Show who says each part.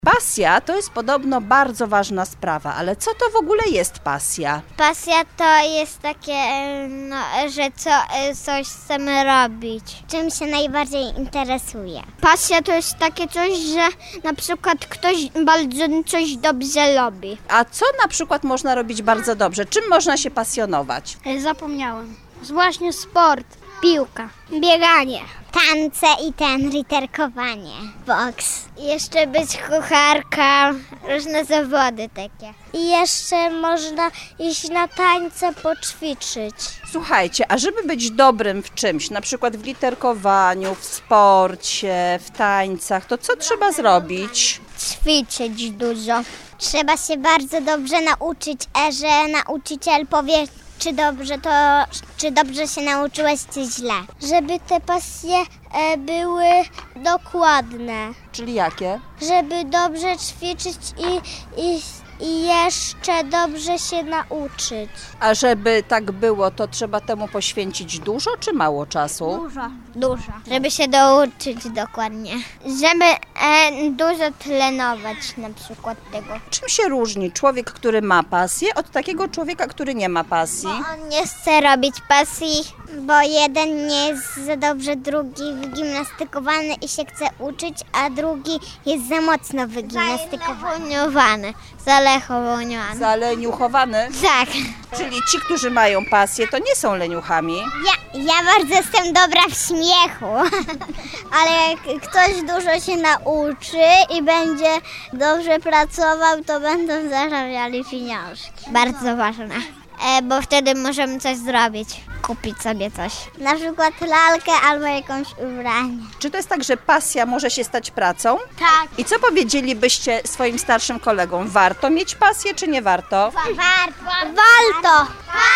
Speaker 1: Pasja to jest podobno bardzo ważna sprawa, ale co to w ogóle jest pasja?
Speaker 2: Pasja to jest takie, że coś chcemy robić, czym się najbardziej interesuje. Pasja to jest takie coś, że na przykład ktoś bardzo coś dobrze robi.
Speaker 1: A co na przykład można robić bardzo dobrze? Czym można się pasjonować?
Speaker 2: Zapomniałem. Właśnie sport, piłka, bieganie. Tance i literkowanie, boks. Jeszcze być kucharka, różne zawody takie. I jeszcze można iść na tańce, poćwiczyć.
Speaker 1: Słuchajcie, a żeby być dobrym w czymś, na przykład w literkowaniu, w sporcie, w tańcach, to co trzeba zrobić?
Speaker 2: Ćwiczyć dużo. Trzeba się bardzo dobrze nauczyć, że nauczyciel powie, czy dobrze się nauczyłeś, czy źle. Żeby te pasje były dokładne.
Speaker 1: Czyli jakie?
Speaker 2: Żeby dobrze ćwiczyć i jeszcze dobrze się nauczyć.
Speaker 1: A żeby tak było, to trzeba temu poświęcić dużo czy mało czasu?
Speaker 2: Dużo. Żeby się douczyć dokładnie. Żeby dużo trenować na przykład tego.
Speaker 1: Czym się różni człowiek, który ma pasję, od takiego człowieka, który nie ma pasji?
Speaker 2: On nie chce robić pasji, bo jeden nie jest za dobrze, drugi wygimnastykowany i się chce uczyć, a drugi jest za mocno wygimnastykowany.
Speaker 1: Zaleniuchowany?
Speaker 2: Tak.
Speaker 1: Czyli ci, którzy mają pasję, to nie są leniuchami?
Speaker 2: Ja bardzo jestem dobra w śmiechu, ale jak ktoś dużo się nauczy i będzie dobrze pracował, to będą zarabiali pieniążki. Bardzo ważne, bo wtedy możemy coś zrobić, kupić sobie coś. Na przykład lalkę albo jakąś ubranie.
Speaker 1: Czy to jest tak, że pasja może się stać pracą?
Speaker 2: Tak.
Speaker 1: I co powiedzielibyście swoim starszym kolegom? Warto mieć pasję, czy nie warto?
Speaker 2: Warto.